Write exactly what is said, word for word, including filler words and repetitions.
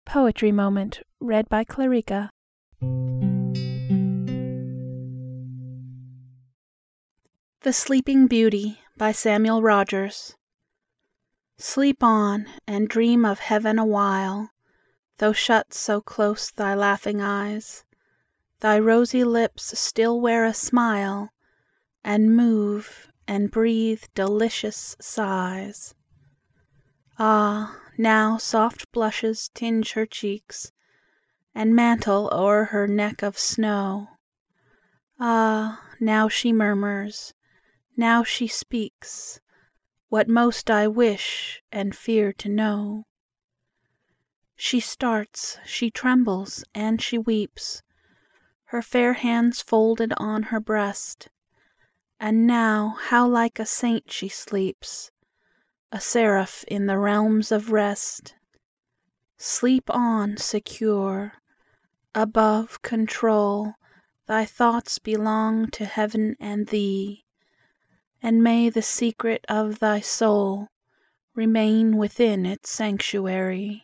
Poetry Moment read by Clarica. The Sleeping Beauty by Samuel Rogers. Sleep on, and dream of heaven awhile, though shut so close thy laughing eyes. Thy rosy lips still wear a smile, and move, and breathe delicious sighs. Ah, now soft blushes tinge her cheeks, and mantle o'er her neck of snow. Ah, now she murmurs, now she speaks, what most I wish and fear to know. She starts, she trembles, and she weeps, her fair hands folded on her breast. And now how like a saint she sleeps, a seraph in the realms of rest. Sleep on secure, above control thy thoughts belong to heaven and thee, and may the secret of thy soul remain within its sanctuary.